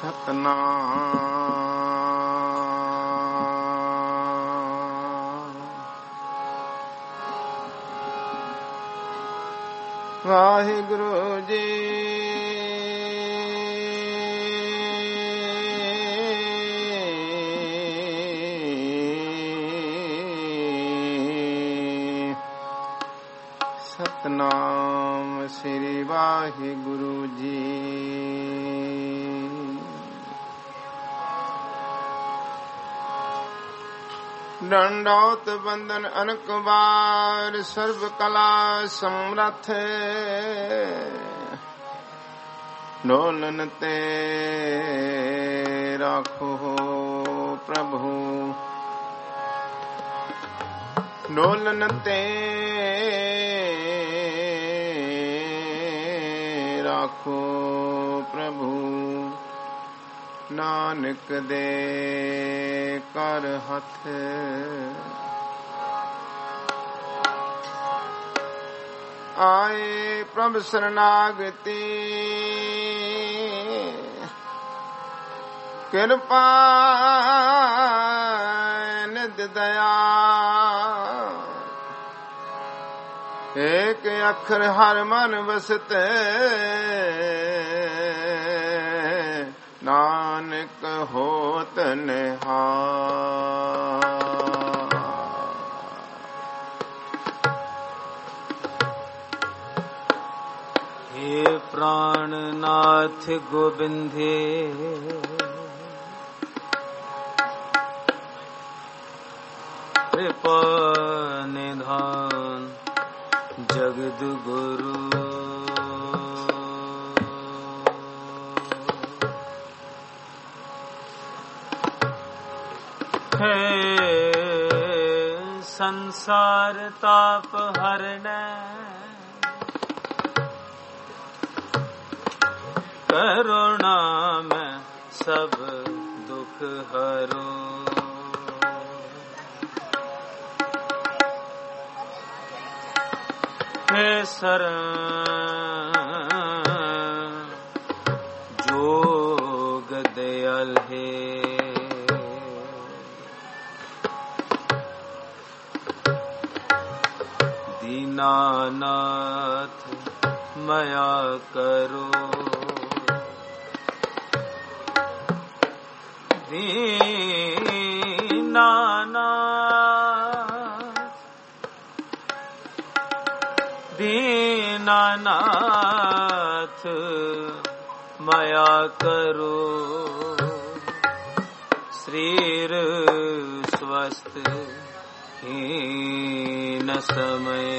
वाहिगुरु जी सतनाम श्री वाहिगुरु जी। दंडौत बंदन अनक बार सर्व कला समर्थ डोलन ते राखो प्रभु डोलन ते राखो प्रभु नानक दे कर हथ आए प्रभु शरणागति कृपा निध दया एक अखर हर मन बसते नानक होत निहाल। हे प्राणनाथ गोविंदे कृपा निधान जगद गुरु है संसार ताप हरण करुणा में सब दुख हरो हे शरण जोग दयाल हे दीनानाथ मया करो दीनानाथ मया करो शरीर स्वस्थ हीन समय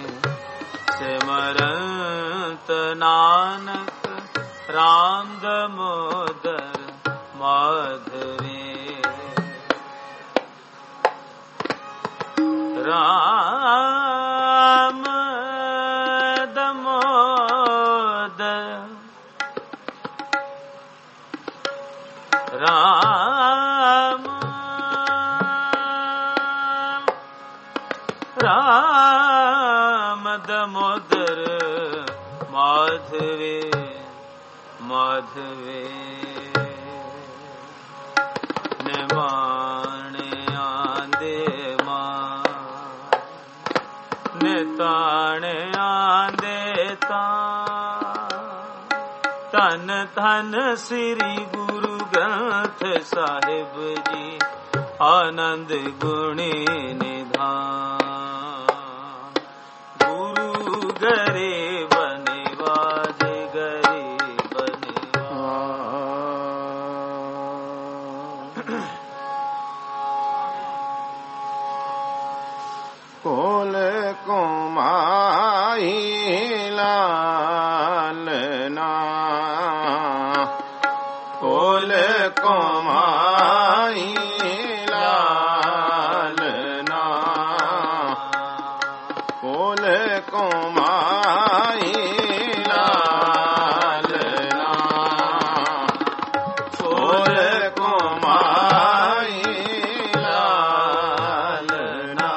सिमरंत नानक राम दामोदर माधवे राम दामोदर राम राम दामोदर माधवे माधवे निमाने आंदे मां निताने आंदे तन धन श्री गुरु ग्रंथ साहिब जी आनंद गुणी निधान गुरु गरे बने वाज गरे बने कोल को माही लालना कोल को माही लालना कोल को माही लालना कोल को माही लालना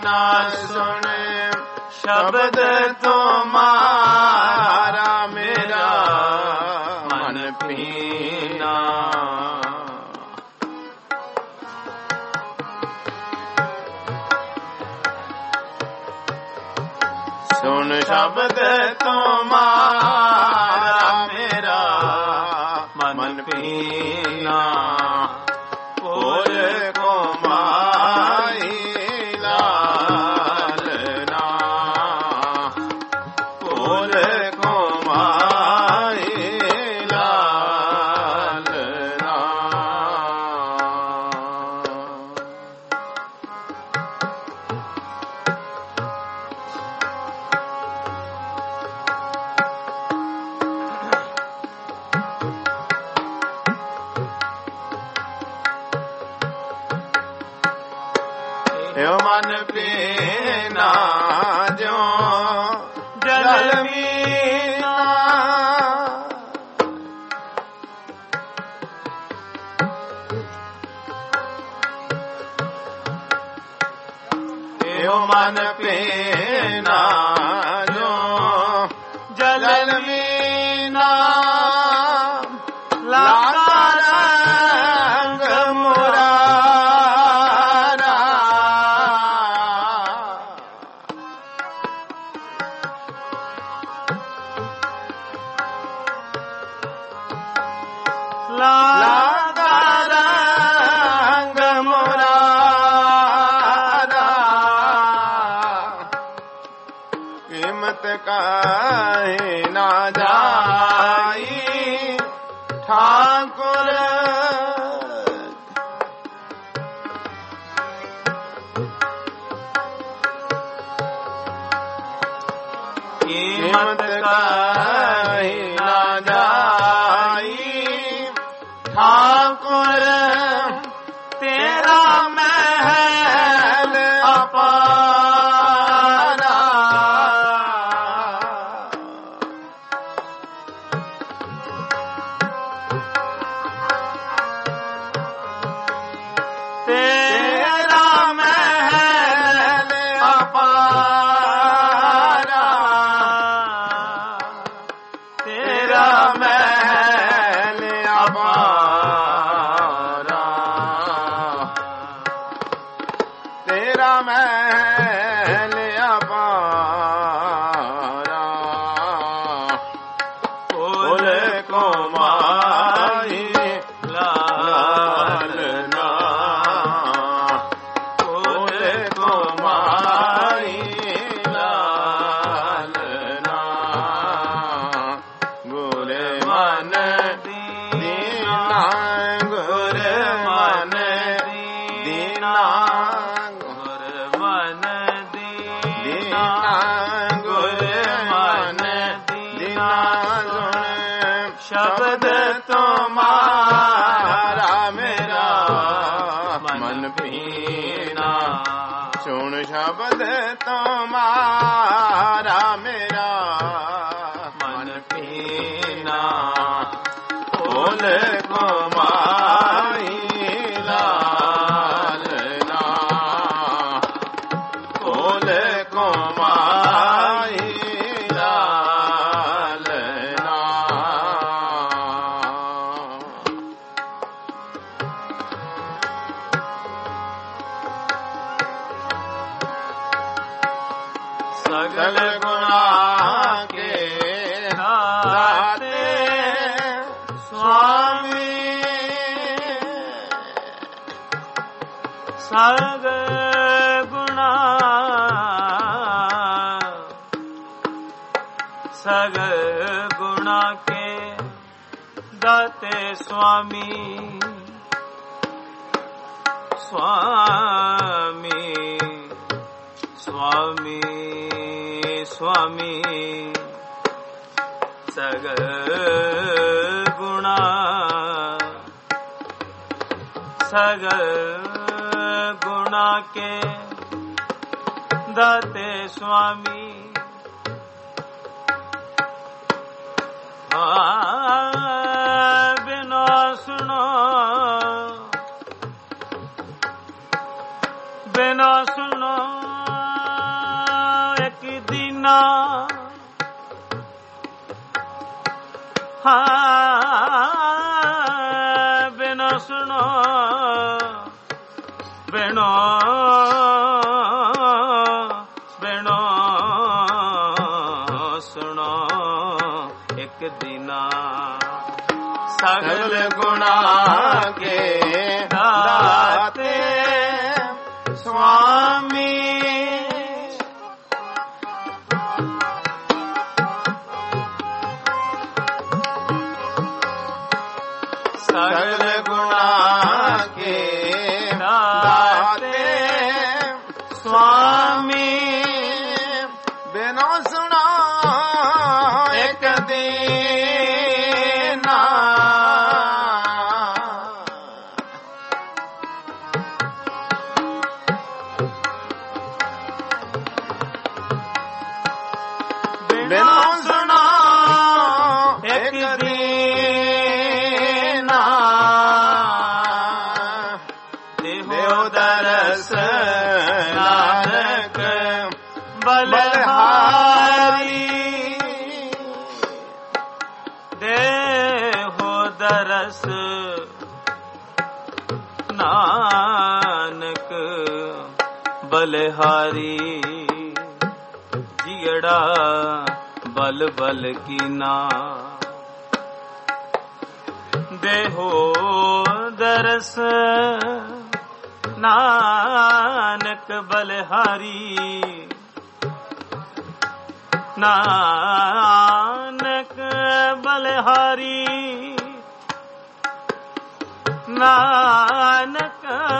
ਨਾ ਸੁਣੇ ਸ਼ਬਦ ਤੁਮਾਰਾ ਮੇਰਾ ਮਨ ਪੀਨਾ। ਸੁਣ ਸ਼ਬਦ ਤੁਮਾਰਾ ਮੇਰਾ ਮਨ ਪੀਨਾ। ਭੋਲ ਕੋ ਮਾਈ ਲਾਲਨਾ, ਭੋਲ ਕੋ ਮਾਈ ਲਾਲਨਾ। ਏਉ ਮਨ ਪੀਨਾ ਜੋ ਜਲ ਮੀਨਾ। ਏਉ ਮਨ ਪੀਨਾ ਜੋ ਜਲ ਮੀਨਾ। ਲਾਗਾ ਰੰਗ ਮੁਰਾਰਾ, ਲਾਗਾ ਰੰਗ ਮੁਰਾਰਾ। ਕੀਮਤ ਕਾਹੇ ਨਾ ਜਾਈ ਠਾਕੁਰ। ਕੀਮਤ ਕਾਹੇ ਨਾ ਜਾਈ ਠਾਕੁਰ। ਤੇਰਾ ਮਹਿਲ ਅਪਾਰਾ। ਤੇਰਾ ਮਹਿਲ ਅਪਾਰਾ। ਤੇਰਾ ਮਹਿਲ ਅਪਾਰਾ। ਤੇਰਾ ਮਹਿਲ ਅਪਾਰਾ। ਭੋਲ ਕੋ ਮਾਈ ਲਾਲਨਾ, ਭੋਲ ਕੋ ਮਾਈ ਲਾਲਨਾ। ਗੁਰ ਮਨ ਦੀਨਾ, ਗੁਰ ਮਨ ਦੀਨਾ, ਗੁਰ ਮਨ ਦੀਨਾ, ਗੁਰ ਮਨ ਦੀਨਾ। ਸੁਣ ਸ਼ਬਦ ਤੁਮਾਰਾ ਮੇਰਾ ਮਨ ਪੀਨਾ। ਸੁਣ ਸ਼ਬਦ ਤੁਮਾਰਾ ਮੇਰਾ ਮਨ ਪੀਨਾ। ਭੋਲ ਕੋ ਮਾਈ ਲਾਲਨਾ, ਭੋਲ ਕੋ ਮਾਈ ਲਾਲਨਾ। ਸਗਲ ਗੁਣਾ ਕੇ ਦਾਤੇ ਸੁਆਮੀ। ਸਗ ਗੁਣਾ ਸਗ ਗੁਣਾ ਕੇ ਦਾਤੇ ਸੁਆਮੀ। स्वामी स्वामी स्वामी सगल गुणा के दाते स्वामी बिना सुनो बिना सुनो ਬਿਨਾ ਬਿਨਾ ਸੁਣੋ ਬਿਨੋ ਬਿਨੋ ਸੁਣੋ ਇੱਕ ਦਿਨਾ ਸਗਲ ਗੁਣਾ ਕੇ ਦਾਤੇ ਸੁਆਮੀ ਸਗਲ ਗੁਣਾ ਕੇ ਦਾਤੇ ਸੁਆਮੀ ਬਿਨੋ ਸੁਣਾ ਇੱਕ ਦੀਨਾ ਬਿਨੋ ਸੁਣਾ ਇੱਕ ਦੀਨਾ ਦੇਹੋ ਦਰਸ ਨਾਨਕ ਬਲਹਾਰੀ ਦੇਹੋ ਦਰਸ ਨਾਨਕ ਬਲਹਾਰੀ ਜਿਗੜਾ ਬਲ ਬਲ ਕੀਨਾ ਦੇਹੋ ਦਰਸ ਨਾਨਕ ਬਲਹਾਰੀ ਨਾਨਕ ਬਲਹਾਰੀ ਨਾਨਕ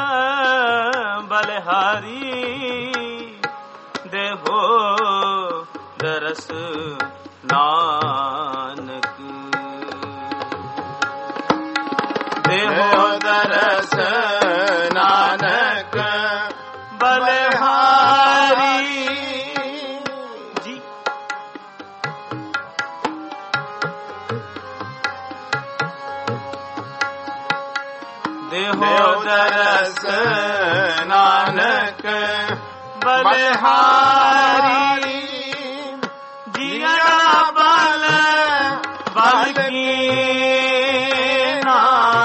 ਬਲਹਾਰੀ ਦੇਹੋ ਦਰਸ ਨਾਨਕ ਦੇਹੋ ਦਰਸ ਨਾਨਕ ਬਲਹਾਰੀ ਜੀ ਦੇਹੋ ਦਰਸ ਨਾਨਕ ਬਲਹਾਰੀ ਜੀੜਾ ਬਲ ਬਲ ਕੀਨਾ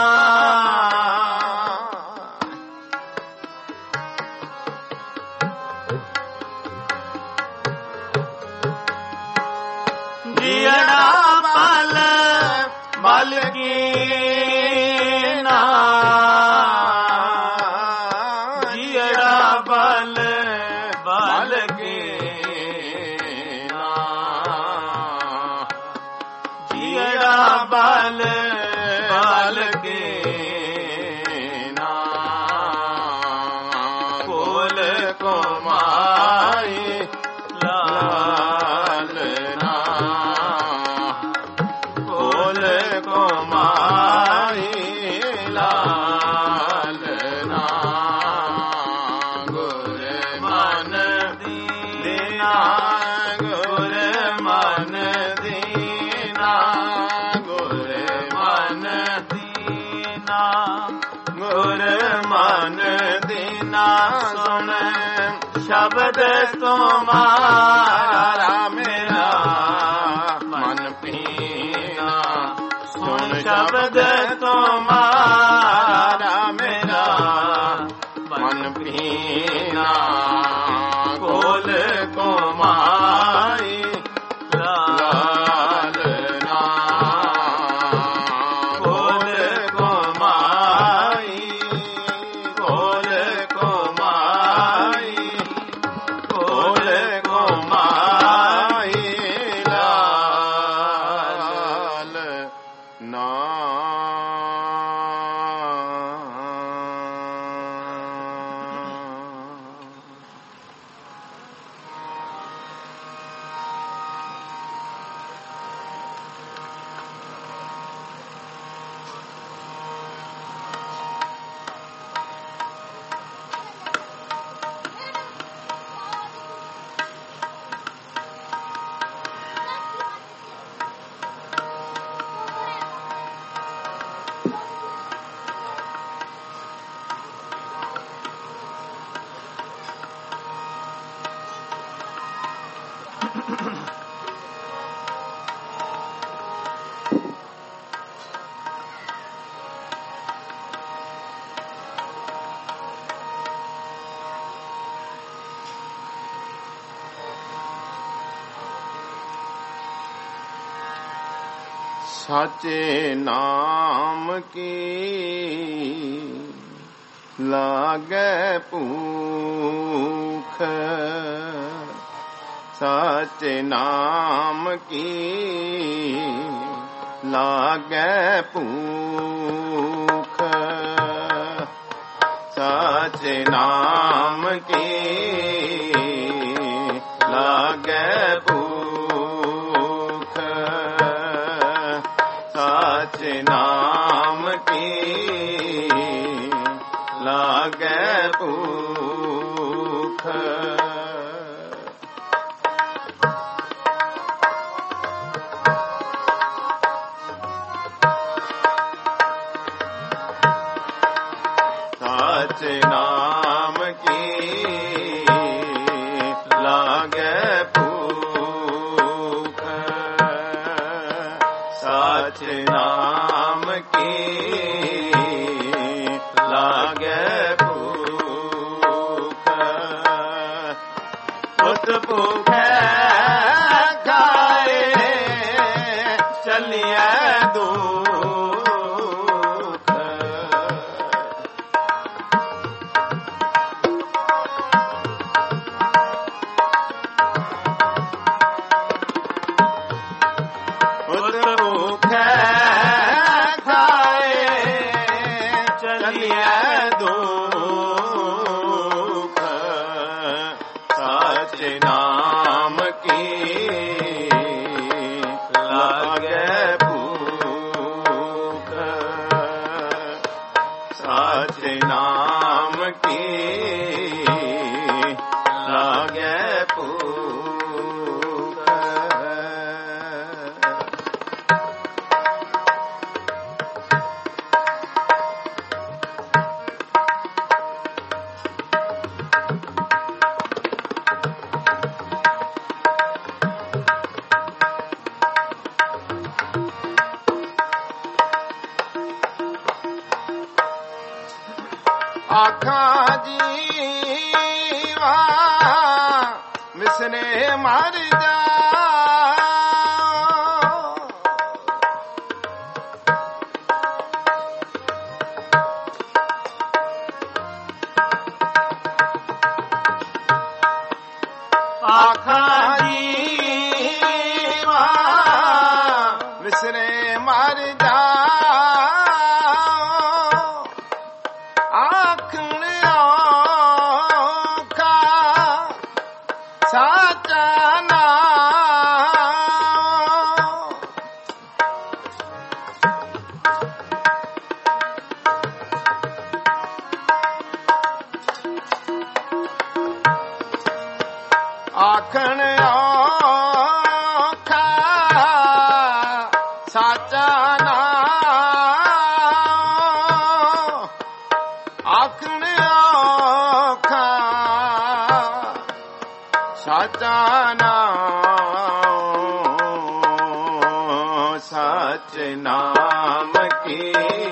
ਜੀੜਾ ਬਲ ਬਲ ਕੀਨਾ ਜੀੜਾ ਬਲ ਬਲ ਕੀਨਾ ਜੀੜਾ ਬਲ ਬਲ ਕੀਨਾ ਕੋਲ ਕੁਮਾਈ ਲਾਲਨਾ ਕੋਲ ਕੁਮਾਈ ਲਾਲਨਾ ਗੁਰ ਮਨ ਦੀਨਾ ਗੁਰ ਮਨ ਦੀਨਾ ਗੁਰ ਮਨ ਦੀਨਾ ਗੁਰ ਮਨ ਦੀਨਾ ਸੁਣ ਸ਼ਬਦ ਤੁਮਾਰਾ ਮੇਰਾ ਮਨ ਪੀਨਾ ਸੁਣ ਸ਼ਬਦ ਤੁਮਾਰਾ ਮੇਰਾ ਮਨ ਪੀਨਾ ਕੋਲ ਕੁਮਾਈ ਲਾਲਨਾ ਕੋਲ ਕੁਮਾਈ ਕੋਲ ਕੁਮਾਈ ਕੋਲ ਕੁਮਾਈ ਲਾਲ ਨਾ ਸਾਚੇ ਨਾਮ ਕੀ ਲਾਗੈ ਭੂਖ, ਸਾਚੇ ਨਾਮ ਕੀ ਲਾਗੈ ਭੂਖ, ਸਾਚੇ ਨਾਮ ਕੀ ਲਾਗੈ ਭੂਖ, ਸਾਚੇ ਨਾਮ ਕੀ ਲਾਗੈ ਭੂਖ। ਸਾਚੇ ਨਾਮ ਕੀ ਲਾਗੈ ਭੂਖ, ਸਾਚੇ ਨਾਮ ਕੀ ਲਾਗੈ ਭੂਖ। ਉਸ ਭੁਖੈ ਖਾਏ ਚੱਲਿਐ ਦੁਖ, ਉਸ ਭੁਖੈ ਖਾਏ ਚੱਲਿਐ ਦੁਖ, ਸਾਚੇ ਨਾਮ ਕੀ ਲਾਗੈ ਭੂਖ, ਸਾਚੇ ਨਾਮ ਕੀ ਲਾਗੈ ਭੂਖ। ਆਖਾਂ ਜੀਵਾ ਮਿਸਨੇ ਮਰ ਜਾ, ਆਖਾਂ ਜੀਵਾ ਮਿਸਨੇ ਮਰ ਜਾ, ਆਖਣ ਔਖਾ ਸਾਚਾ ਨਾਮ, ਆਖਣ ਔਖਾ ਸਾਚਾ ਨਾਮ, ਆਖਣ ਔਖਾ ਸਾਚਾ ਨਾਮ, ਸਾਚੇ ਨਾਮ ਕੀ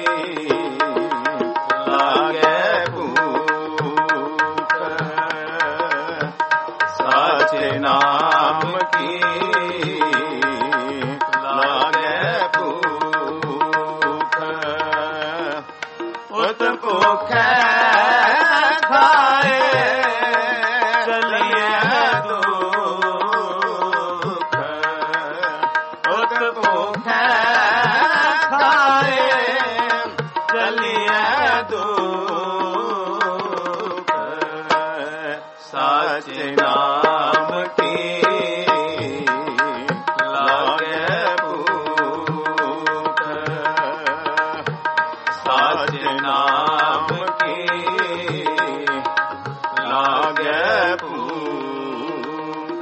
ਲਾਗੈ ਭੂਖ, ਸਾਚੇ ਨਾਮ ਕੀ ਲਾਗੈ ਭੂਖ। ਉਸ ਭੁਖੈ ਖਾਏ ਚੱਲਿਐ ਦੁਖ, ਉਸ ਭੁਖੈ ਖਾਏ ਚੱਲਿਐ ਦੁਖ, ਸਾਚੇ ਨਾਮ ਕੀ ਲਾਗੈ ਭੂਖ, ਸਾਚੇ ਨਾਮ ਕੀ ਲਾਗੈ ਭੂਖ।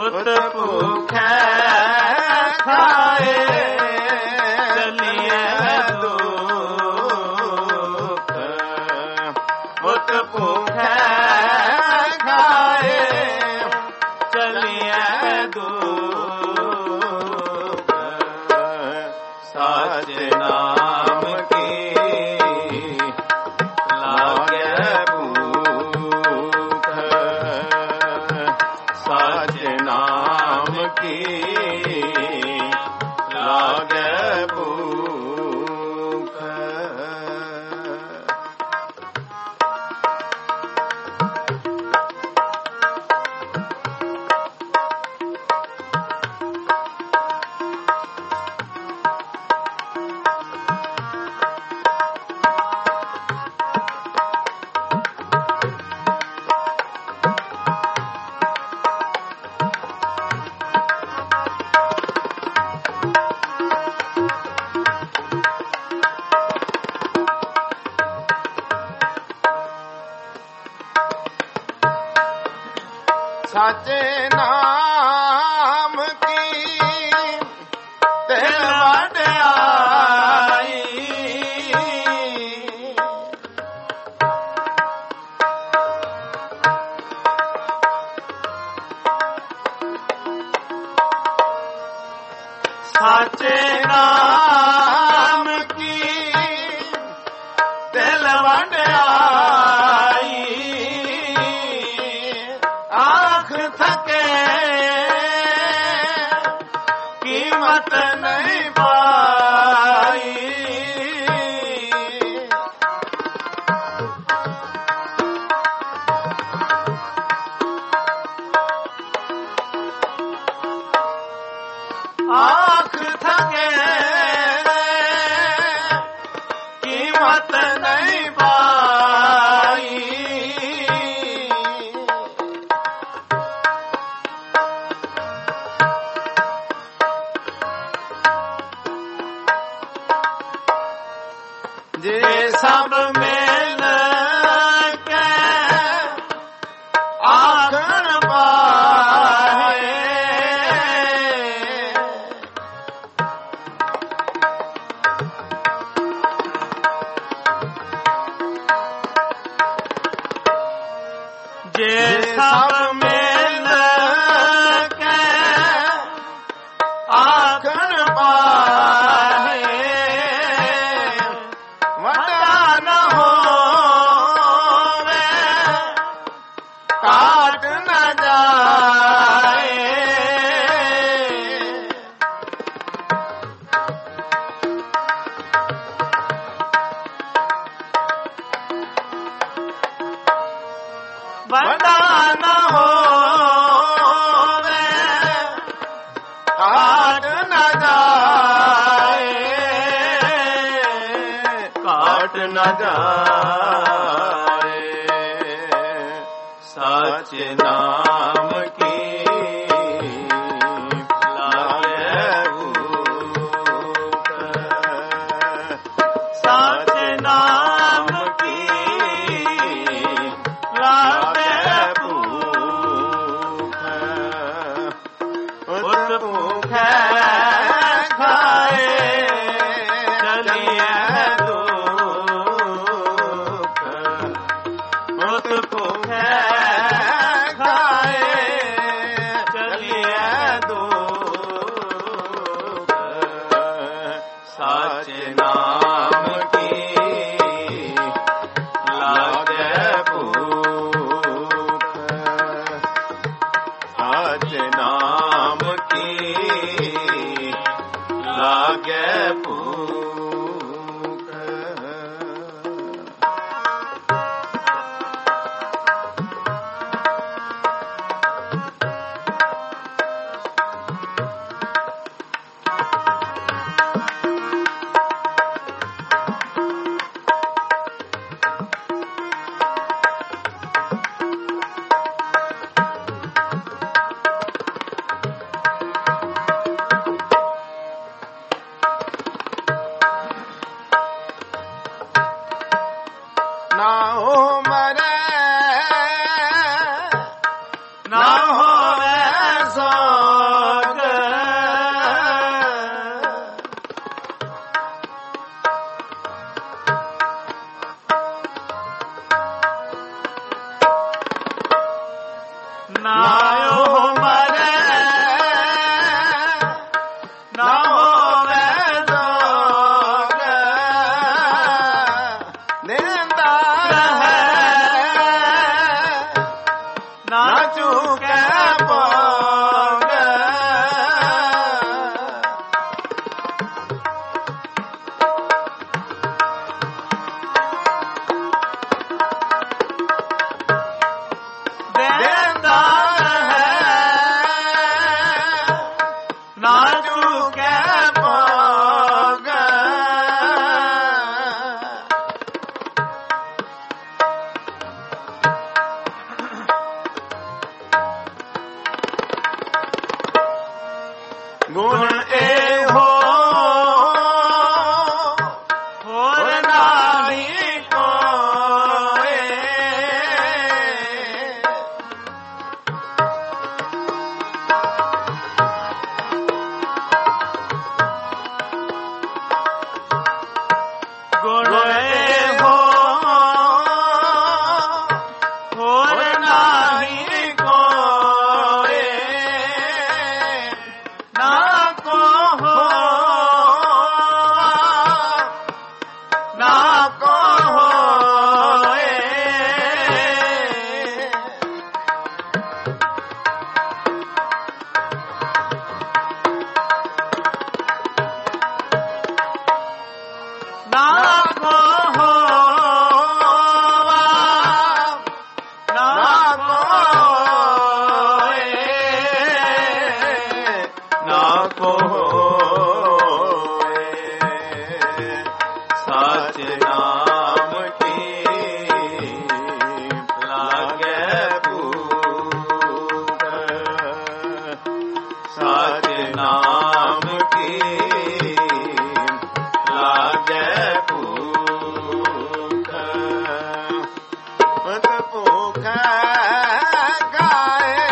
ਉਤ ਭੁਖੈ ਖਾਏ ਚਲੀਐ ਦੁਖ ਉਤ ਭੁਖੈ ਖਾਏ ਚਲੀਐ ਦੁਖ ਸਾਚ ਨਾਮ ਕੀ ਲਾਗੈ ਭੂਖ ਸਾਚ ਨਾਮ ਕੀ ਲਾਗੈ ਭੂਖ ਸਾਚੇ ਨਾਮ ਕੀ ਤਿਲ ਵਡਿਆਈ ਸਾਚੇ ਨਾਮ ਕੀ ਤਿਲ ਵਡਿਆਈ ਆਖ ਥਕੇ ਕੀਮਤ ਨਹੀਂ ਪਾਈ ਆਖ ਥਕੇ ਕੀਮਤ ਨਹੀਂ ਪਾਈ ਜੇ ਸਭ ਮਿਲ ਕੇ ਆਖਣ ਪਾਏ ਜੇ ਸਭ ਮਿਲ ਕੇ ਆਖਣ ਪਾਏ ਵੱਡਾ ਨ ਹੋਵੇ ਕਾਟ ਨ ਜਾਏ ਵੱਡਾ ਨ ਹੋਵੇ ਕਾਟ ਨ ਜਾਏ ਕਾਟ ਨ ਜਾਏ ਸਚ ਨਾਮ ਕੀ ਲਾਗੈ ਭੂਖ ਸਚ ਨਾਮ ਕੀ ਲਾਗੈ ਭੂਖ ਉਤ ਭੁਖੈ ਖਾਏ ਚਲੀਐ ਦੁਖ ਉਤ ਭੁਖੈ ਖਾਏ ਚਲੀਐ ਦੁਖ ਸਾਚ ਨਾਮ ਕੀ ਲਾਗੈ ਭੂਖ ਸਾਚ ਨਾਮ ਕੀ ਲਾਗੈ ਭੂਖ ਨਾਇਓ ਮਰੈ ਨਾ ਹੋਵੇ ਦੋਗ ਨਿੰਦਾ ਨਾ ਚੁਕੈ ਭੋਗ ਦੇਂਦਾ ਨਾ ਚੁਕੈ ਭੋਗ ਗੁਣ ਇਹੋ ਹੋਰ ਨਾਹੀ ਕੋਏ ਗੁਣ ਇਹੋ ਹੋਰ ਨਾਹੀ ਕੋਏ ਨਾ ਕੋ ਨਾ ਕੋ ਹੋਏ ਨਾ ਕੋ ਨਾ ਨਾ ਕੋਏ ਨਾ ਕੋਏ ਸਚ ਨਾਮ ਕੀ ਲਾਗੇ ਭੂਖ ਸਚ ਨਾਮ ਕੀ ਲਾਗੇ ਭੂਖ ਮਤ ਭੂਖ ਗਾਏ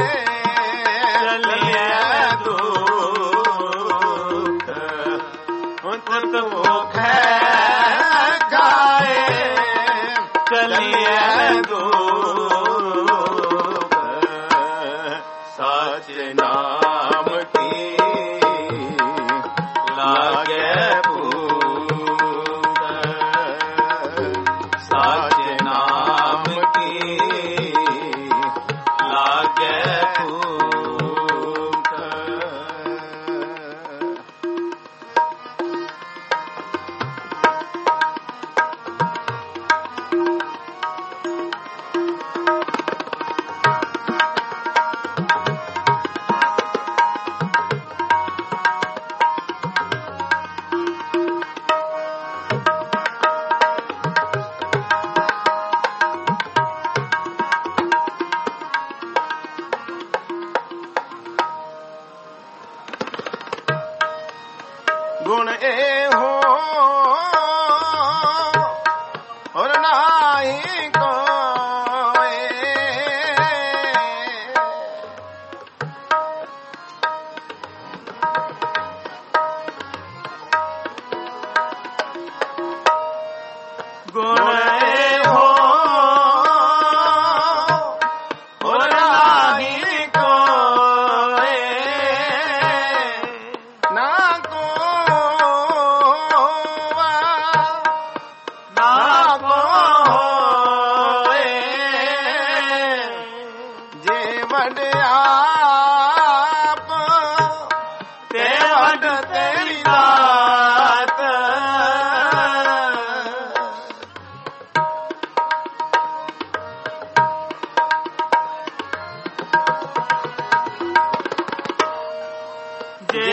ਚਲਿਆ ਦੁਖ ਮਤ ਭੂਖ ਗਾਏ ਚਲਿਆ ਦੁਖ ਸਚ ਨਾਮ ਕੀ ਲਾਗੇ ਭੂਖ ਸਚ ਨਾਮ ਕੀ ਲਾਗੇ ਭੂਖ ਗੁਣ ਇਹੋ ਹੋਰ ਨਾਹੀ ਕੋਏ ਗੁਣ ਇਹੋ ਹੋਰ ਨਾਹੀ ਕੋਏ ਨਾ ਕੋਵਾ ਨਾ ਕੋ ਹੋਏ ਜੇ ਵਡਿਆਪ ਤੇ ਵੱਡ ਤੇਰੀ ਦਾਤ ਜੇ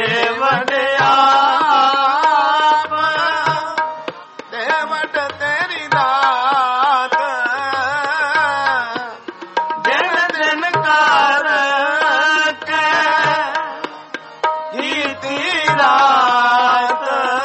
ਵਡਿਆਪ ਤੇ ਵੱਡ ਤੇਰੀ ਦਾਤ ਦਿਨ ਦਿਨ ਕਰ ਕੇ ਕੀਤੀ ਰਾਤ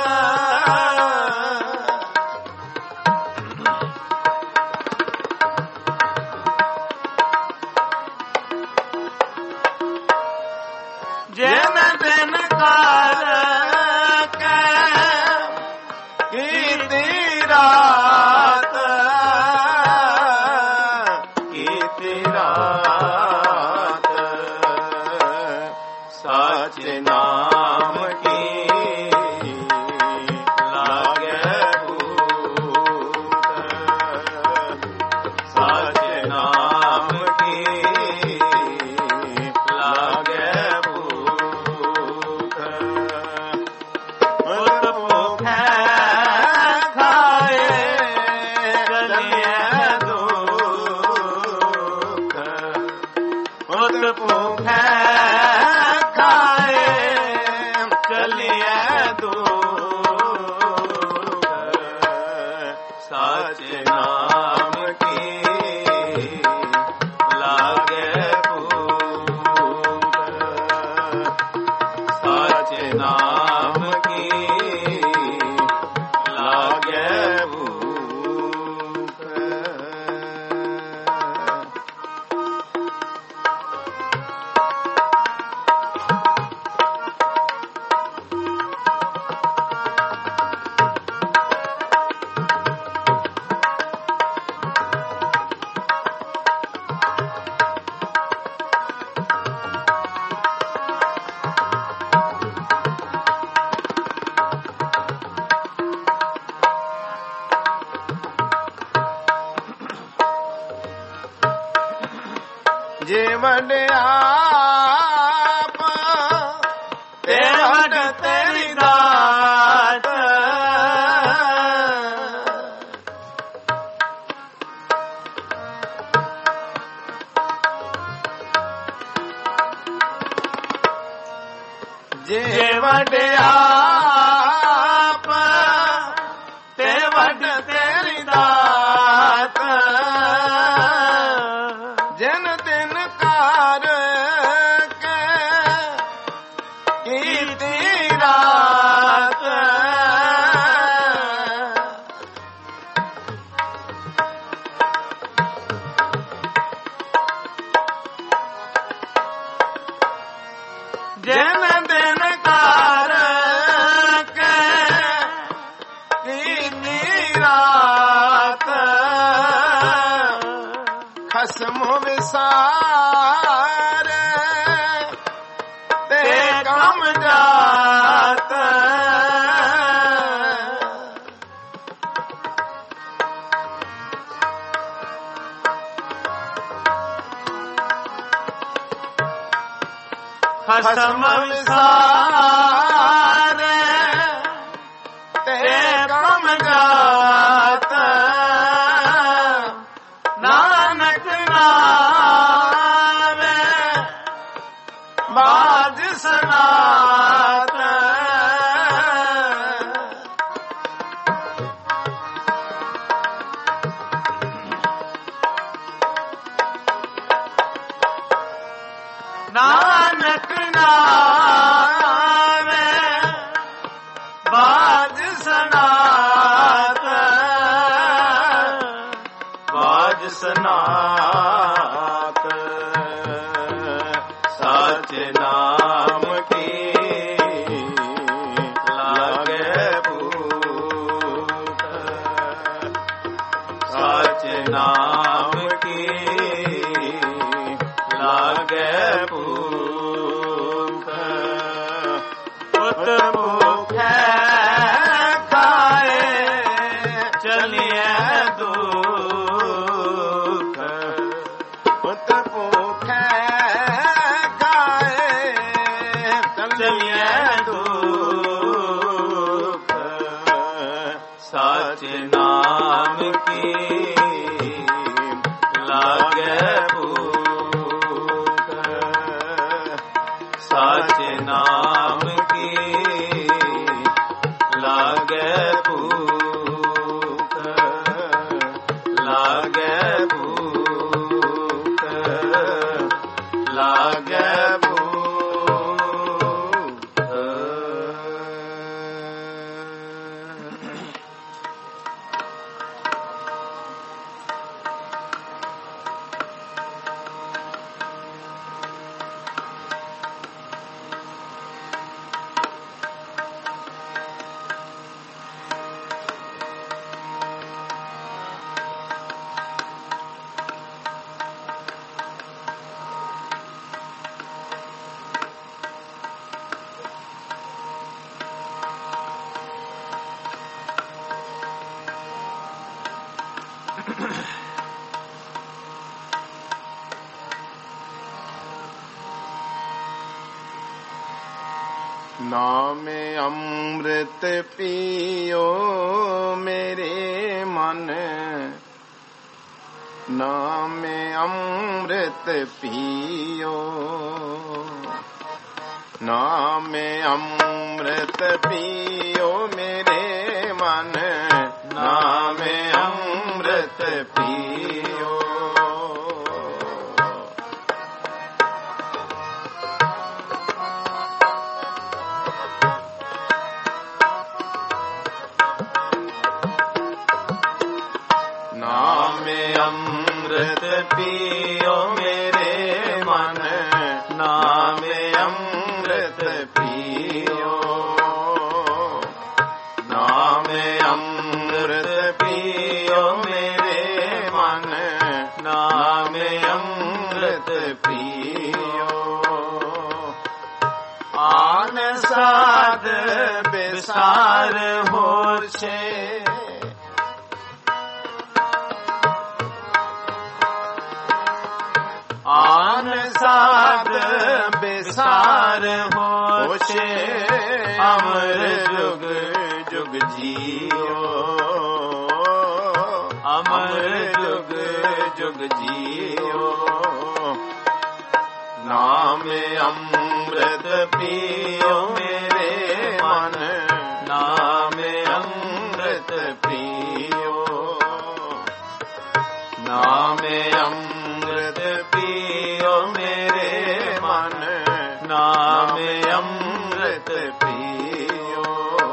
ਜਿਨ ਦਿਨ ਕਰ ਕੇ ਕੀਤੀ ਰਾਤ ਕੀਤੀ ਰਾਤ ਸਾਚੇ ਨਾਮ ਕੀ ਲਾਗੇ ਭੂਖ ਸਾਚੇ ਨਾਮ ਕੀ ਲਾਗੇ ਭੂਖ ਉਤ ਭੁਖੈ ਖਾਏ ਚਲਿਐ ਦੁਖ ਉਤ ਭੁਖੈ ਖਾਏ ਚਲਿਐ ਦੁਖ ਸਾਚੇ ਨਾਮ ਕੀ ਲਾਗੇ ਭੂਖ ਸਾਚੇ ਨਾਮ ਕੀ ਲਾਗੇ ਭੂਖ ਜੇ ਵਡਿਆਪ ਤੇ ਵਡ ਤੇਰੀ ਦਾਤ ਜੇ ਵਡਿਆਪ ਤੇ ਵਡ ਤੇਰੀ ਦਾਤ ਜਨ ਤਿਨ ਕਾਰ ਕੇ ਕੀਤੀ ਰਾਤ ਜਨ ਤਿਨ ਕਾਰ ਕੇ ਕੀਤੀ ਰਾਤ ਖਸਮ ਵਿਸਾਰ ਤੇ ਕਮ ਜਾਤ ਖਸਮ ਵਿਸਾਰ ਤੇ ਕਮ ਜਾਤ ਨਾਨਕ ਨਾਵੇ ਬਾਜ ਸਨਾਤ ਨਾਨਕ ਨਾਵੇ ਬਾਜ ਸਨਾਤ ਬਾਜ ਸਨਾਤ ਸਾਚੇ ਨਾਮ ਕੀ ਲਾਗੇ ਭੂਖ ਸਾਚੇ ਨਾਮ ਕੀ ਲਾਗੇ ਭੂਖ ਉਤ ਭੁਖੈ ਖਾਏ ਚਲਿਐ ਦੁਖ ਉਤ ਭੁਖੈ ਖਾਏ ਚਲਿਐ ਦੁਖ ਸਾਚੇ ਨਾਮ ਕੀ ਲਾਗੇ ਭੂਖ ਸਾਚੇ ਨਾਮ ਕੀ ਲਾਗੇ ਭੂਖ ਲਾਗੇ ਭੂਖ ਲਾਗੇ ਨਾਮੇ ਅੰਮ੍ਰਿਤ ਪੀਓ ਮੇਰੇ ਮਨ, ਨਾਮੇ ਅੰਮ੍ਰਿਤ ਪੀਓ, ਨਾਮੇ ਅੰਮ੍ਰਿਤ ਪੀਓ ਮੇਰੇ ਮਨ, ਨਾਮੇ ਅੰਮ੍ਰਿਤ ਪੀਓ। ਨਾਮੇ ਅੰਮ੍ਰਿਤ ਪੀਓ ਮੇਰੇ ਮਨ, ਨਾਮੇ ਅੰਮ੍ਰਿਤ ਪੀਓ, ਨਾਮੇ ਅੰਮ੍ਰਿਤ ਪੀਓ ਮੇਰੇ ਮਨ, ਨਾਮੇ ਅੰਮ੍ਰਿਤ ਪੀਓ। ਆਨ ਸਾਧ ਬਿਸਾਰ ਹੋਰ ਛੇ, ਆਨ ਸਾਧ ਬਿਸਾਰ ਹੋਛੇ, ਅਮਰ ਜੁਗ ਜੁਗ ਜੀਓ, ਅਮਰ ਜੁਗ ਜੁਗ ਜੀਓ। ਨਾਮੇ ਅੰਮ੍ਰਿਤ ਪੀਓ ਮੇਰੇ ਮਨ, ਨਾਮੇ ਅੰਮ੍ਰਿਤ ਪੀਓ, ਨਾਮੇ ਅੰਮ੍ਰਿਤ ਪੀਓ ਮੇਰੇ ਮਨ, ਨਾਮੇ ਅੰਮ੍ਰਿਤ ਪੀਓ।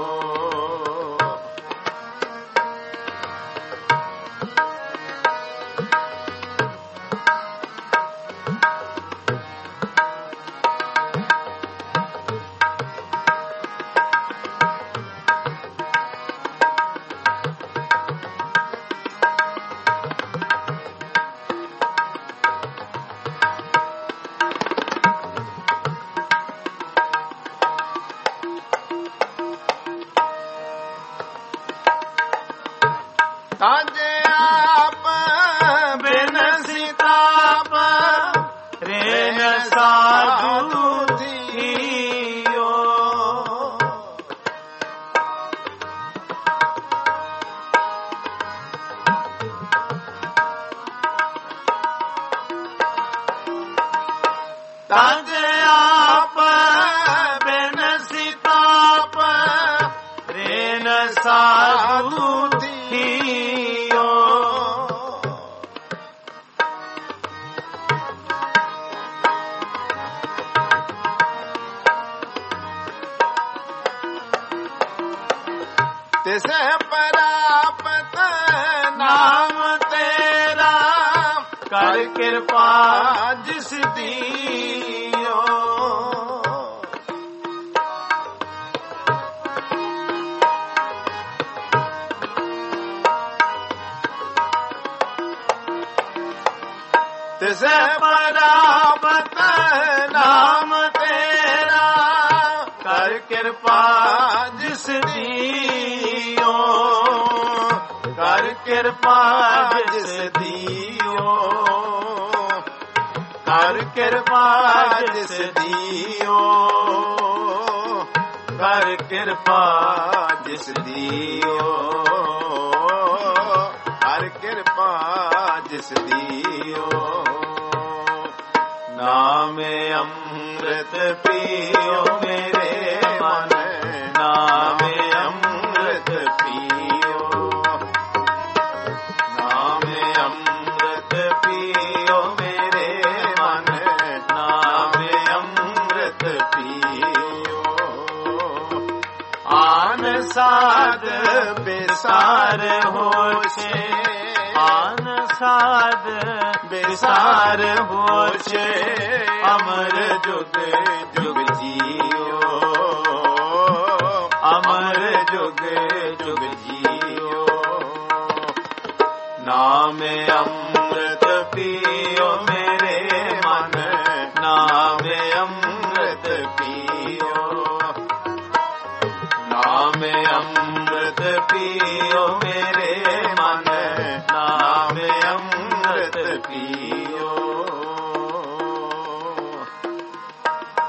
ਤਾਜੇ ਆਪ ਬਿਨ ਸਿਤਾਪ, ਰੇਨ ਸਾਧੂ ਥੀਓ, ਤਾਜੇ ਆਪ ਬਿਨ ਸਿਤਾਪ, ਰੇਨ ਸਾਧੂ ਥੀਓ। ਤਿਸੈ ਪ੍ਰਾਪਤ ਨਾਮ ਤੇਰਾ, ਕਰ ਕਿਰਪਾ ਜਿਸ ਦੀਓ। ਤਿਸੈ ਪ੍ਰਾਪਤ ਨਾਮ ਤੇਰਾ, ਕਰ ਕਿਰਪਾ ਜਿਸ ਦੀਓ, ਕਰ ਕਿਰਪਾ ਜਿਸ ਦੀਓ, ਕਰ ਕਿਰਪਾ ਜਿਸ ਦੀਓ, ਕਰ ਕਿਰਪਾ ਜਿਸ ਦੀਓ, ਕਰ ਕਿਰਪਾ ਜਿਸ ਦੀਓ। ਨਾਮੇ ਅੰਮ੍ਰਿਤ ਪੀਓ ਮੇਰੇ ਮਨ, ਨਾਮੇ ਅੰਮ੍ਰਿਤ ਪੀਓ, ਨਾਮੇ ਅੰਮ੍ਰਿਤ ਪੀਓ ਮੇਰੇ ਮਨ, ਨਾਮੇ ਅੰਮ੍ਰਿਤ ਪੀਓ। ਆਨ ਸਾਧ ਬਿਸਾਰ ਹੋਛੇ, ਆਨ ਸਾਧ ਬਿਸਾਰ ਹੋਛੇ, ਅਮਰ ਜੁਗ ਜੁਗ ਜੀਓ, ਅਮਰ ਜੁਗ ਜੁਗ ਜੀਓ। ਨਾਮੇ ਅੰਮ੍ਰਿਤ ਪੀਓ ਮੇਰੇ ਮਨ, ਨਾਮੇ ਅੰਮ੍ਰਿਤ ਪੀਓ, ਨਾਮੇ ਅੰਮ੍ਰਿਤ ਪੀਓ ਮੇਰੇ ਮਨ, ਨਾਮੇ ਅੰਮ੍ਰਿਤ ਪੀਓ।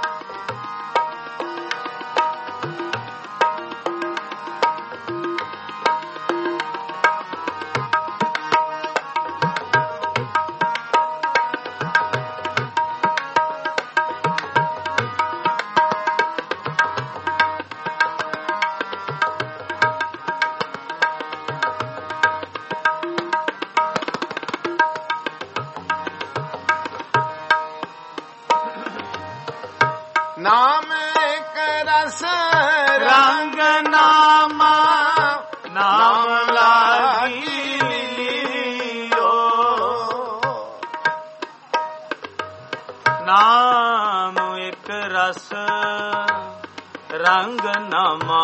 ਨਾਮ ਇੱਕ ਰਸ ਰੰਗ ਨਾਮਾ ਨਾਮ ਲਾਗੀ ਲਿਓ ਨਾਮ ਇੱਕ ਰਸ ਰੰਗ ਨਾਮਾ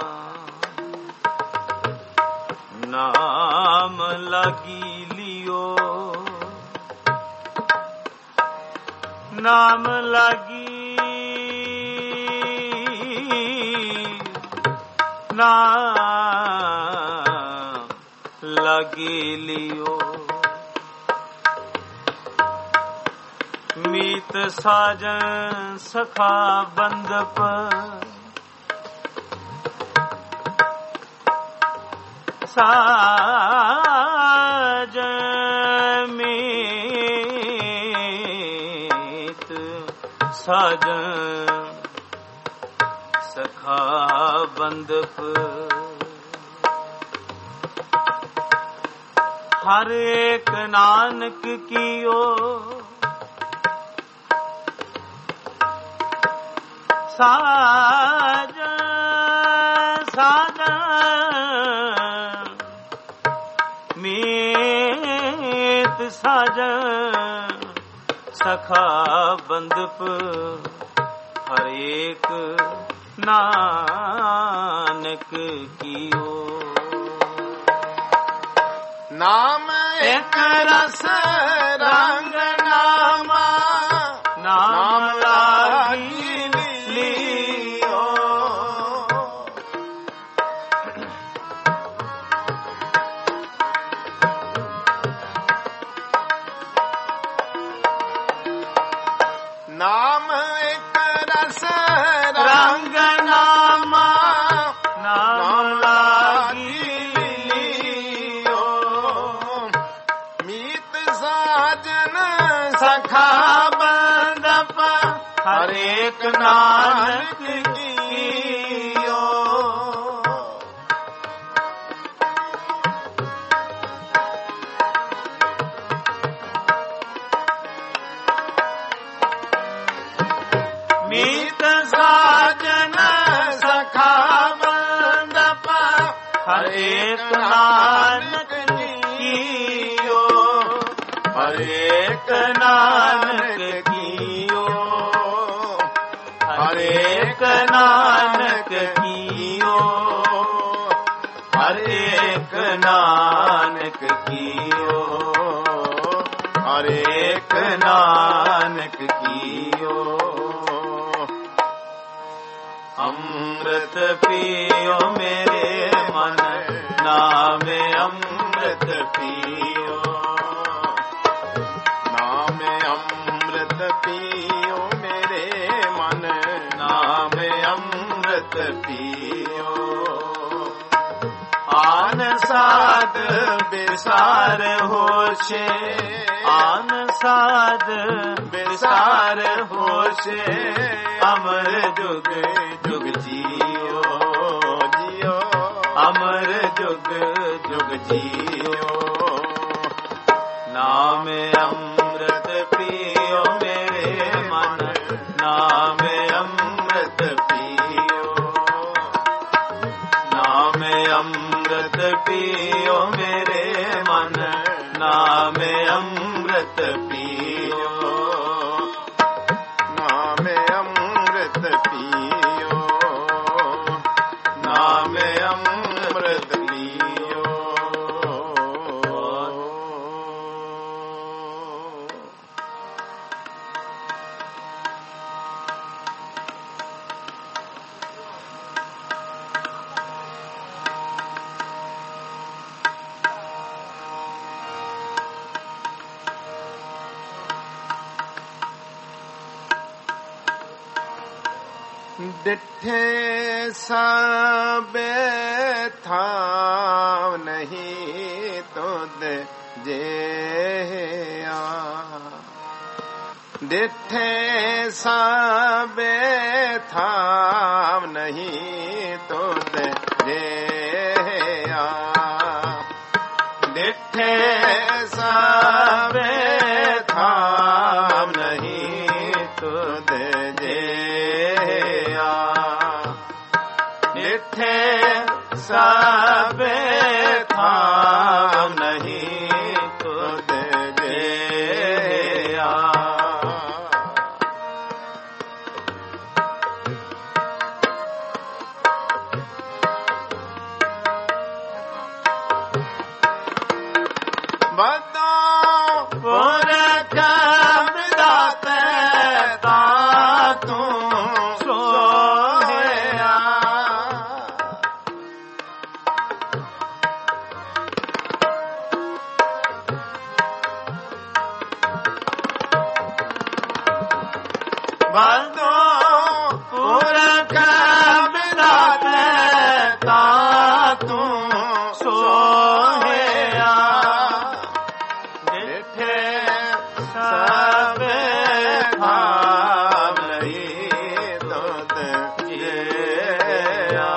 ਨਾਮ ਲਾਗੀ ਲਿਓ ਨਾਮ ਲਾਗੀ ਨਾਮ ਲਾਗੀ ਲਿਓ ਮੀਤ ਸਾਜਨ ਸਖਾ ਬੰਦਪ ਸਾਜਨ ਮੀਤ ਸਾਜਨ ਸਖਾ ਬੰਦਪ ਹਰ ਏਕ ਨਾਨਕ ਕੀਓ ਸਾਜਨ ਸਾਜਨ ਮੀਤ ਸਾਜਨ ਸਖਾ ਬੰਦਪ ਹਰ ਏਕ ਨਾਨਕ ਕੀਓ ਨਾਮ ਇੱਕ ਰਸ ਰੰਗ ਨਾਮਾ ਨਾਮ ਲਾਗੀ ਲਿਓ ਨਾਮ ਇੱਕ ਰਸ ਰੰਗ ਨਾਮਾ ਨਾਮ ਲਾਗੀ ਲਿਓ ਮੀਤ ਸਾਜਨ ਸਖਾ ਬੰਦਪ ਹਰੇਕ ਨਾਨਕ ਕੀਓ ਮੀਤ ਸਾਜਨ ਸਖਾ ਬੰਦਪ ਹਰੇਕ ਨਾਨਕ ਕੀਓ ਹਰੇਕ ਨਾਨਕ ਕੀਓ ਹਰੇਕ ਨਾਨਕ ਕੀਓ ਹਰੇਕ ਨਾਨਕ ਕੀਓ ਹਰੇਕ ਨਾਨਕ ਕੀਓ ਅੰਮ੍ਰਿਤ ਪੀਓ ਮੇਰੇ ਮਨ ਨਾਮੇ ਅੰਮ੍ਰਿਤ ਪੀਓ ਨਾਮੇ ਅੰਮ੍ਰਿਤ ਪੀਓ ਮੇਰੇ ਮਨ ਨਾਮੇ ਅੰਮ੍ਰਿਤ ਪੀਓ ਆਨ ਸਾਧ ਬਿਸਾਰ ਹੋਸ਼ੇ ਆਨ ਸਾਧ ਬਿਸਾਰ ਹੋਸ਼ੇ ਅਮਰ ਜੁਗ ਜੁਗ ਜੀਓ ਜੀਓ ਅਮਰ ਜੁਗ ਜੁਗ ਜੀਓ ਨਾਮ ਅੰਮ੍ਰਿਤ ਪੀਓ ਮੇਰੇ ਮਨ ਨਾਮ ਅੰਮ੍ਰਿਤ ਪੀਓ ਨਾਮ ਅੰਮ੍ਰਿਤ ਪੀਓ ਮੇਰੇ ਮਨ ਨਾਮ ਅੰਮ੍ਰਿਤ ਪੀਓ ਨਾਮ ਅੰਮ੍ਰਿਤ ਪੀਓ ਨਾਮ ਅੰਮ੍ਰਿਤ ਪੀਓ ਡਿਠੇ ਸਭੇ ਥਾਵ ਨਹੀਂ ਤੁਧ ਜਿਆ ਡਿਠੇ ਸਭੇ ਥਾਵ ਨਹੀਂ ਤੁਧ ਜਿਆ ਡਿਠੇ ਸਭੇ ਥਾਮ ਨਹੀਂ ਤੁਧ ਜੇ ਬਰਤੋ ਪੁਰਖ ਵਿਦਾਤੇ ਤਾ ਤੂੰ ਸੋਹਿਆ ਡਿਠੇ ਸਭੇ ਥਾਮ ਨਹੀਂ ਤੁਧ ਜਿਆ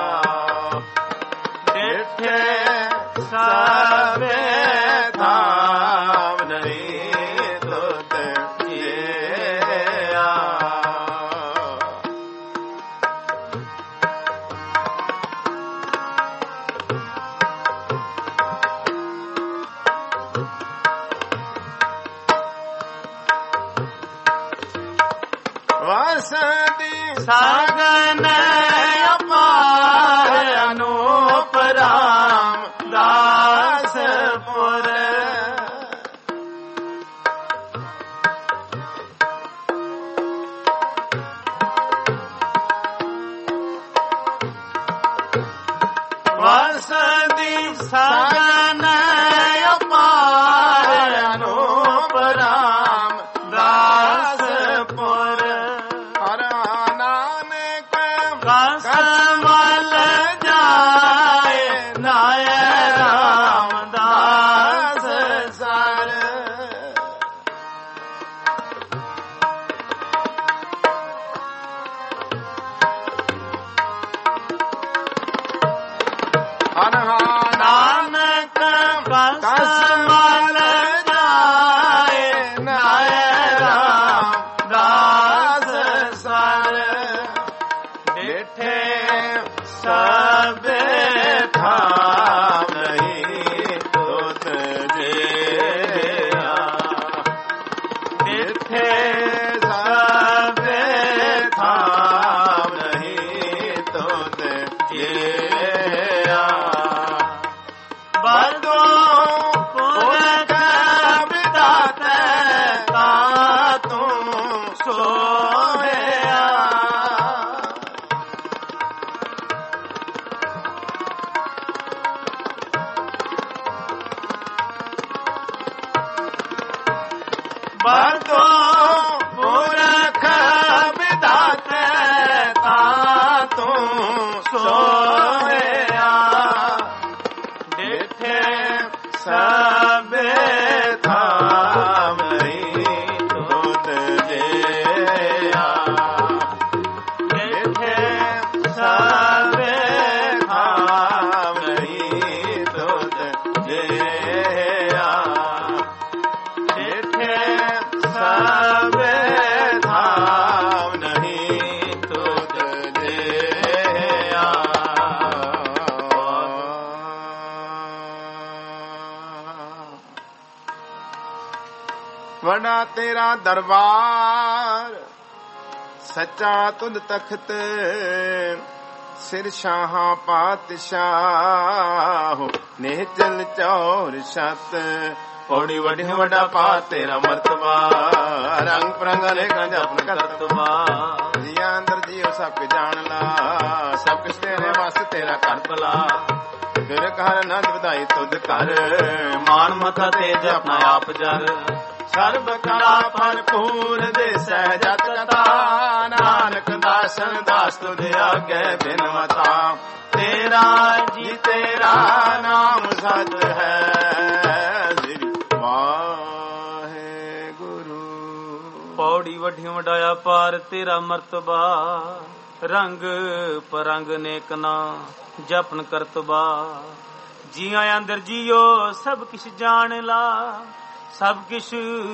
ਡਿਠੇ ਸਭੇ ਥਾਮ ਨਹੀਂ ਤੁਧ ਜਿਆ ਵਸਦੀ ਸਗਨ ਅਪਾਰ ਅਨੂਪ ਰਾਮ ਦਾਸਪੁਰ ਵਸਦੀ ਸਗਨ ਅਪਾਰ ਅਨੂਪ ਰਾਮ ਦਾਸਪੁਰ ਹਰ ਨਾਨਕ ਕਸਮਲ ਜਾਏ ਨਾਏ ਰਾਮਦਾਸ ਸਰ ਨਾਨਕ ਕਸਮਲ ਜਾਏ ਨਾਏ ਰਾਮਦਾਸ ਸਰ ਡਿਠੇ ਸਭੇ ਥਾਮ ਨਹੀਂ ਤੁਧ ਜਿਆ ਡਿਠੇ ਸਭੇ ਥਾਮ ਨਹੀਂ ਤੁਧ ਜਿਆ ਬਰਦੋ ਪੁਰਖ ਵਿਦਾਤੇ ਤਾ ਤੂੰ ਸੋਹਿਆ ਬਰਦੋ ਪੁਰਖ ਵਿਦਾਤੇ ਤਾ ਤੂੰ ਸੋਹਿਆ ਡਿਠੇ ਸਭੇ ਥਾਮ ਨਹੀਂ ਤੁਧ ਜਿਆ ਡਿਠੇ ਸਭੇ ਥਾਮ ਨਹੀਂ ਤੁਧ ਜਿਆ ਡਿਠੇ ਸਭੇ ਥਾਮ ਨਹੀਂ ਤੁਧ ਜਿਆ ਵਡਾ ਤੇਰਾ ਦਰਬਾਰ ਸੱਚਾ ਤੁਧ ਤਖਤ ਸਿਰ ਸ਼ਾਹਾਂ ਪਾਤਸ਼ਾਹ ਨਿਹਚਲ ਚੌਰ ਛਤ ਪੌੜੀ ਵੱਡੀ ਵੱਡਾ ਪਾ ਤੇਰਾ ਮਰਤਬਾ ਰੰਗ ਪ੍ਰੰਗ ਅਨੇਕਾਂ ਜਪਨ ਕਰਤਬਾ ਜੀਆਂ ਅੰਦਰ ਜੀਉ ਸਭ ਜਾਣ ਲਾ ਸਭ ਕੁਛ ਤੇਰੇ ਵਾਸਤੇ ਤੇਰਾ ਕਰ ਭਲਾ ਫਿਰ ਘਰ ਆਨੰਦ ਵਧਾਈ ਤੁਧ ਕਰ ਮਾਨ ਮਥਾ ਤੇਜ ਆਪਣਾ ਆਪ ਜਰ ਸਰਬ ਕਲਾ ਭਰਪੂਰ ਦੇ ਸਹਿਜਤ ਕਥਾ ਨਾਨਕ ਦਾਸਨ ਦਾਸ ਤੁਧ ਆਗੇ ਬਿਨਵਤਾ ਤੇਰਾ ਜੀ ਤੇਰਾ ਨਾਮ ਸਤ ਹੈ ਸ੍ਰੀ ਵਾਹਿਗੁਰੂ ਪੌੜੀ ਵੱਡੀ ਵਡਾਇਆ ਪਾਰ ਤੇਰਾ ਮਰਤਬਾ ਰੰਗ ਪਰੰਗ ਨੇਕ ਨਾ ਜਪਨ ਕਰਤਬਾ ਜੀਆਂ ਅੰਦਰ ਜੀਓ ਸਭ ਕਿਛ ਜਾਣ ਲਾ ਸਭ ਕਿਛ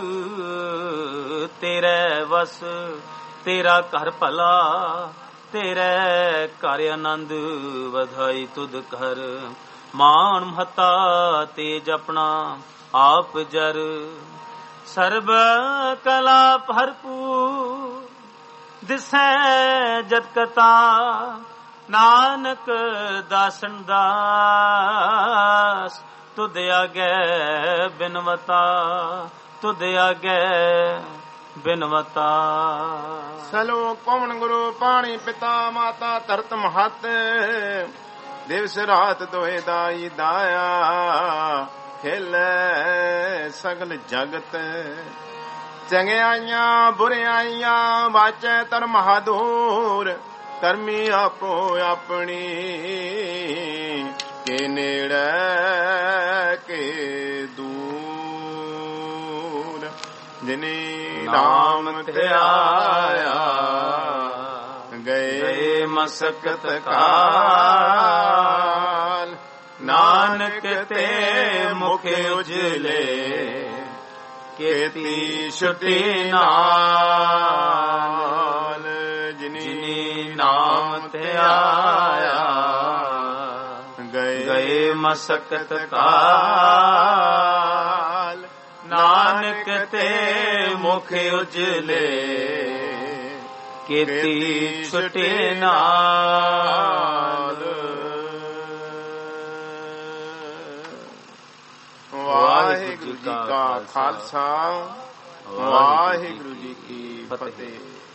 ਤੇਰੇ ਵਸ ਤੇਰਾ ਘਰ ਭਲਾ ਤੇਰੇ ਘਰ ਆਨੰਦ ਵਧਾਈ ਤੁਧ ਕਰ ਮਾਨ ਮਹਤਾ ਤੇਜ ਆਪਣਾ ਆਪ ਜਰ ਸਰਬ ਕਲਾ ਭਰਪੂਰ ਦਿਸੈ ਜਤ ਕਤਾ ਨਾਨਕ ਦਾਸਨ ਦਾਸ ਤੁਧ ਆਗੇ ਬਿਨਵਤਾ ਤੁਧ ਆਗੇ ਬਿਨਵਤਾ ਸਲੋ ਪਵਨ ਗੁਰੂ ਪਾਣੀ ਪਿਤਾ ਮਾਤਾ ਧਰਤ ਮਹਤ ਦਿਵਸ ਰਾਤ ਦੋਏ ਦਾਈ ਦਾਇਆ ਖੇਲੇ ਸਗਲ ਜਗਤ ਚੰਗਿਆਈਆਂ ਬੁਰਿਆਈਆਂ ਵਾਚੈ ਧਰਮ ਦੂਰ ਕਰਮੀ ਆਪੋ ਆਪਣੀ ਕੇ ਨੇੜੇ ਕੇ ਦੂਰ ਜਿਨੇ ਨਾਮ ਧਿਆਇਆ ਗਏ ਮਸਕਤ ਕਾਲ ਨਾਨਕ ਤੇ ਮੁਖ ਉਜਲੇ ਕੀਤੀ ਛੁਟੀ ਨਾਲ ਜਿਨੀ ਨਾਮ ਧਿਆਇਆ ਗਏ ਮਸਕਤ ਕਾਲ ਨਾਨਕ ਤੇ ਮੁਖ ਉਜਲੇ ਕੀਤੀ ਛੁਟੀ ਨਾਲ। ਵਾਹਿਗੁਰੂ ਜੀ ਕਾ ਖਾਲਸਾ ਵਾਹਿਗੁਰੂ ਜੀ ਕੀ ਫਤਿਹ।